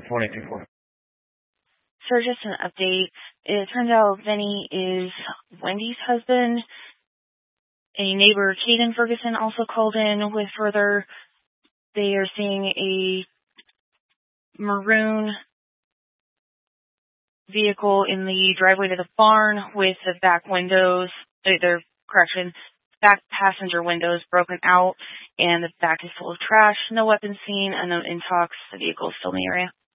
424. Sir, just an update. It turns out Vinny is Wendy's husband. A neighbor, Caden Ferguson, also called in with further. They are seeing a maroon vehicle in the driveway to the barn with the back windows, back passenger windows broken out, and the back is full of trash. No weapons seen, unknown intox. The vehicle is still in the area.